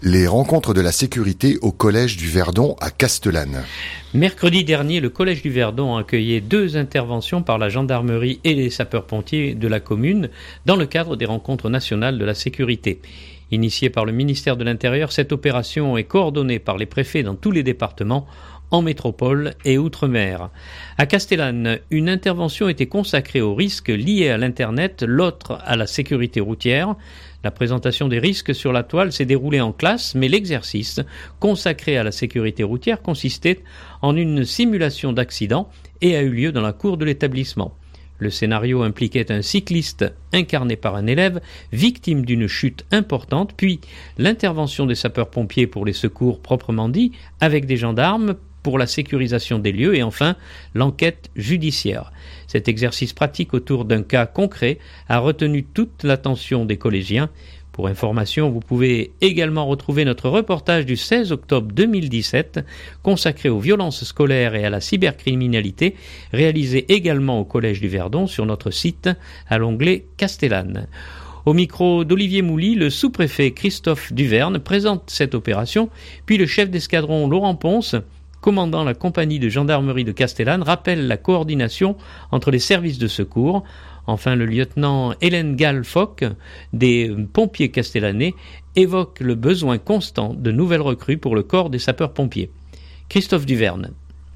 Les rencontres de la sécurité au Collège du Verdon à Castellane. Mercredi dernier, le Collège du Verdon a accueilli 2 interventions par la gendarmerie et les sapeurs-pompiers de la commune dans le cadre des rencontres nationales de la sécurité. Initiée par le ministère de l'Intérieur, cette opération est coordonnée par les préfets dans tous les départements, en métropole et outre-mer. À Castellane, une intervention était consacrée aux risques liés à l'Internet, l'autre à la sécurité routière. La présentation des risques sur la toile s'est déroulée en classe, mais l'exercice consacré à la sécurité routière consistait en une simulation d'accident et a eu lieu dans la cour de l'établissement. Le scénario impliquait un cycliste incarné par un élève, victime d'une chute importante, puis l'intervention des sapeurs-pompiers pour les secours proprement dit, avec des gendarmes pour la sécurisation des lieux et enfin l'enquête judiciaire. Cet exercice pratique autour d'un cas concret a retenu toute l'attention des collégiens. Pour information, vous pouvez également retrouver notre reportage du 16 octobre 2017 consacré aux violences scolaires et à la cybercriminalité, réalisé également au Collège du Verdon sur notre site à l'onglet Castellane. Au micro d'Olivier Mouly, le sous-préfet Christophe Duverne présente cette opération, puis le chef d'escadron Laurent Ponce, commandant la compagnie de gendarmerie de Castellane, rappelle la coordination entre les services de secours. Enfin, le lieutenant Hélène Gall-Foch des pompiers castellanais évoque le besoin constant de nouvelles recrues pour le corps des sapeurs-pompiers. Christophe Duverne.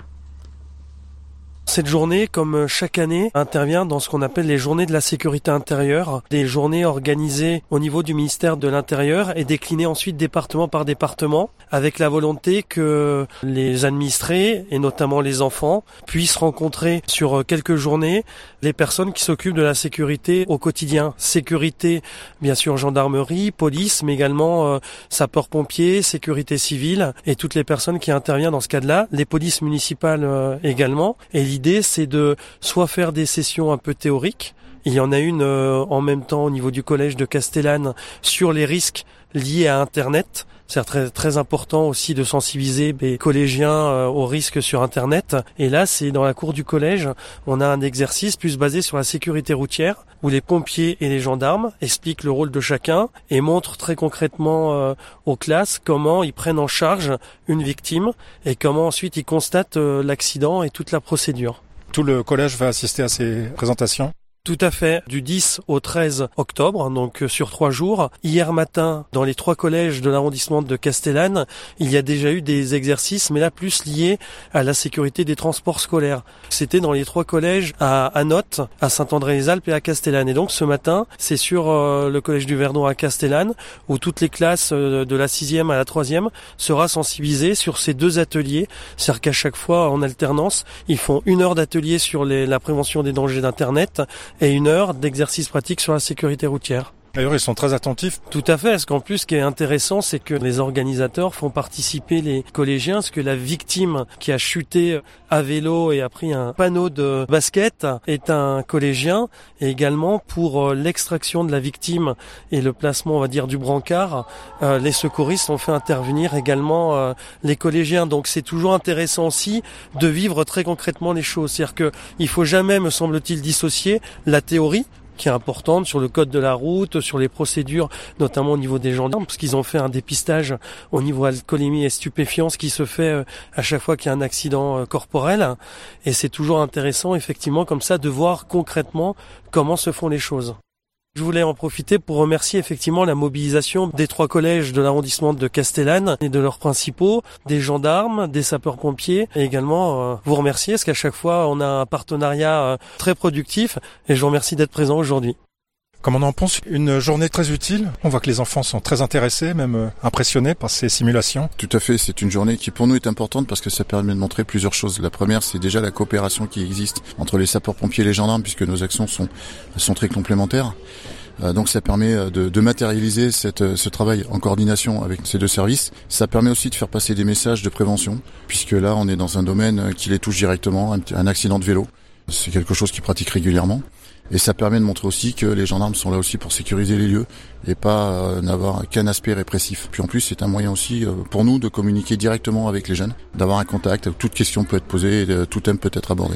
Cette journée, comme chaque année, intervient dans ce qu'on appelle les journées de la sécurité intérieure, des journées organisées au niveau du ministère de l'Intérieur et déclinées ensuite département par département, avec la volonté que les administrés, et notamment les enfants, puissent rencontrer sur quelques journées les personnes qui s'occupent de la sécurité au quotidien. Sécurité, bien sûr, gendarmerie, police, mais également sapeurs-pompiers, sécurité civile et toutes les personnes qui interviennent dans ce cadre-là, les polices municipales également. Et l'idée, c'est de soit faire des sessions un peu théoriques. Il y en a une en même temps au niveau du collège de Castellane sur les risques liés à Internet. C'est très, très important aussi de sensibiliser les collégiens aux risques sur Internet. Et là, c'est dans la cour du collège, on a un exercice plus basé sur la sécurité routière, où les pompiers et les gendarmes expliquent le rôle de chacun et montrent très concrètement aux classes comment ils prennent en charge une victime et comment ensuite ils constatent l'accident et toute la procédure. Tout le collège va assister à ces présentations ? Tout à fait, du 10 au 13 octobre, donc sur 3 jours. Hier matin, dans les 3 collèges de l'arrondissement de Castellane, il y a déjà eu des exercices, mais là plus liés à la sécurité des transports scolaires. C'était dans les 3 collèges à Notte, à Saint-André-les-Alpes et à Castellane. Et donc ce matin, c'est sur le collège du Verdon à Castellane, où toutes les classes de la 6e à la 3e sera sensibilisées sur ces 2 ateliers. C'est-à-dire qu'à chaque fois, en alternance, ils font 1 heure d'atelier sur la prévention des dangers d'Internet, et 1 heure d'exercice pratique sur la sécurité routière. D'ailleurs, ils sont très attentifs. Tout à fait, parce qu'en plus, ce qui est intéressant, c'est que les organisateurs font participer les collégiens, parce que la victime qui a chuté à vélo et a pris un panneau de basket est un collégien, et également pour l'extraction de la victime et le placement, on va dire, du brancard, les secouristes ont fait intervenir également les collégiens. Donc c'est toujours intéressant aussi de vivre très concrètement les choses. C'est-à-dire que il faut jamais, me semble-t-il, dissocier la théorie, qui est importante sur le code de la route, sur les procédures, notamment au niveau des gendarmes, parce qu'ils ont fait un dépistage au niveau alcoolémie et stupéfiants, ce qui se fait à chaque fois qu'il y a un accident corporel. Et c'est toujours intéressant, effectivement, comme ça, de voir concrètement comment se font les choses. Je voulais en profiter pour remercier effectivement la mobilisation des 3 collèges de l'arrondissement de Castellane et de leurs principaux, des gendarmes, des sapeurs-pompiers, et également vous remercier parce qu'à chaque fois on a un partenariat très productif et je vous remercie d'être présent aujourd'hui. Comme on en pense, une journée très utile. On voit que les enfants sont très intéressés, même impressionnés par ces simulations. Tout à fait, c'est une journée qui pour nous est importante parce que ça permet de montrer plusieurs choses. La première, c'est déjà la coopération qui existe entre les sapeurs-pompiers et les gendarmes puisque nos actions sont très complémentaires. Donc ça permet de matérialiser ce travail en coordination avec ces 2 services. Ça permet aussi de faire passer des messages de prévention puisque là on est dans un domaine qui les touche directement, un accident de vélo. C'est quelque chose qu'ils pratiquent régulièrement. Et ça permet de montrer aussi que les gendarmes sont là aussi pour sécuriser les lieux et pas n'avoir qu'un aspect répressif. Puis en plus, c'est un moyen aussi pour nous de communiquer directement avec les jeunes, d'avoir un contact, toute question peut être posée, tout thème peut être abordé.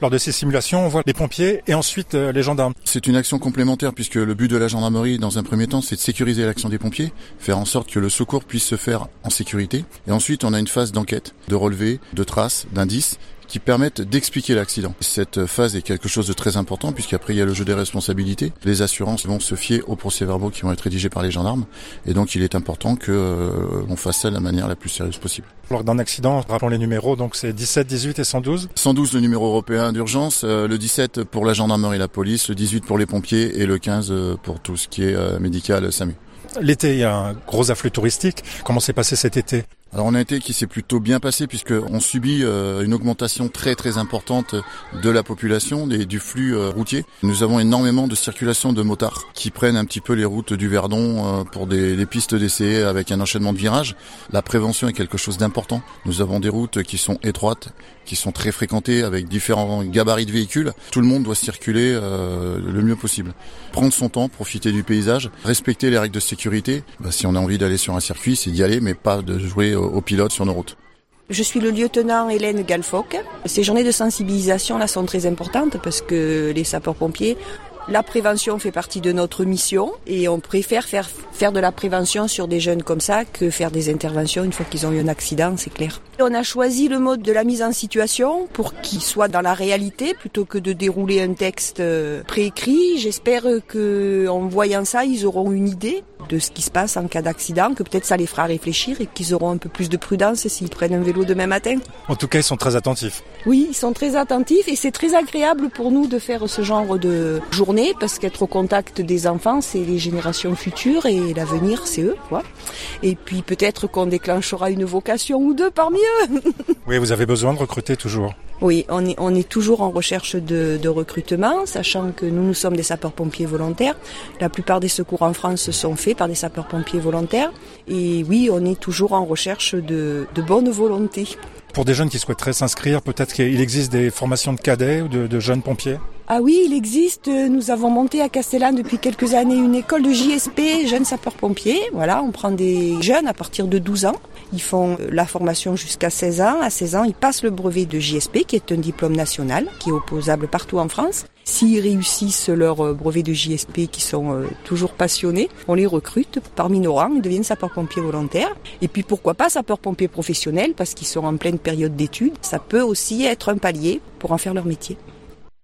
Lors de ces simulations, on voit les pompiers et ensuite les gendarmes. C'est une action complémentaire puisque le but de la gendarmerie, dans un premier temps, c'est de sécuriser l'action des pompiers, faire en sorte que le secours puisse se faire en sécurité. Et ensuite, on a une phase d'enquête, de relevé, de traces, d'indices, qui permettent d'expliquer l'accident. Cette phase est quelque chose de très important puisqu'après il y a le jeu des responsabilités. Les assurances vont se fier aux procès-verbaux qui vont être rédigés par les gendarmes et donc il est important qu'on fasse ça de la manière la plus sérieuse possible. Lors d'un accident, rappelons les numéros, donc c'est 17, 18 et 112. 112 le numéro européen d'urgence, le 17 pour la gendarmerie et la police, le 18 pour les pompiers et le 15 pour tout ce qui est médical, SAMU. L'été, il y a un gros afflux touristique. Comment s'est passé cet été ? Alors on a un été qui s'est plutôt bien passé puisqu'on subit une augmentation très très importante de la population et du flux routier. Nous avons énormément de circulation de motards qui prennent un petit peu les routes du Verdon pour des pistes d'essai avec un enchaînement de virages. La prévention est quelque chose d'important. Nous avons des routes qui sont étroites, qui sont très fréquentées avec différents gabarits de véhicules. Tout le monde doit circuler le mieux possible. Prendre son temps, profiter du paysage, respecter les règles de sécurité. Si on a envie d'aller sur un circuit, c'est d'y aller mais pas de jouer aux pilotes sur nos routes. Je suis le lieutenant Hélène Galfoc. Ces journées de sensibilisation là sont très importantes parce que les sapeurs-pompiers, la prévention fait partie de notre mission et on préfère faire de la prévention sur des jeunes comme ça que faire des interventions une fois qu'ils ont eu un accident, c'est clair. On a choisi le mode de la mise en situation pour qu'il soit dans la réalité plutôt que de dérouler un texte préécrit. J'espère qu'en voyant ça, ils auront une idée de ce qui se passe en cas d'accident, que peut-être ça les fera réfléchir et qu'ils auront un peu plus de prudence s'ils prennent un vélo demain matin. En tout cas, ils sont très attentifs. Oui, ils sont très attentifs et c'est très agréable pour nous de faire ce genre de journée parce qu'être au contact des enfants, c'est les générations futures et l'avenir, c'est eux, quoi. Et puis peut-être qu'on déclenchera une vocation ou deux parmi eux. Oui, vous avez besoin de recruter toujours. Oui, on est toujours en recherche de recrutement, sachant que nous sommes des sapeurs-pompiers volontaires. La plupart des secours en France sont faits par des sapeurs-pompiers volontaires. Et oui, on est toujours en recherche de bonne volonté. Pour des jeunes qui souhaiteraient s'inscrire, peut-être qu'il existe des formations de cadets ou de jeunes pompiers ? Ah oui, il existe. Nous avons monté à Castellane depuis quelques années une école de JSP, jeunes sapeurs-pompiers. Voilà, on prend des jeunes à partir de 12 ans. Ils font la formation jusqu'à 16 ans. À 16 ans, ils passent le brevet de JSP, qui est un diplôme national, qui est opposable partout en France. S'ils réussissent leur brevet de JSP, qui sont toujours passionnés, on les recrute parmi nos rangs, ils deviennent sapeurs-pompiers volontaires. Et puis pourquoi pas sapeurs-pompiers professionnels, parce qu'ils sont en pleine période d'études. Ça peut aussi être un palier pour en faire leur métier.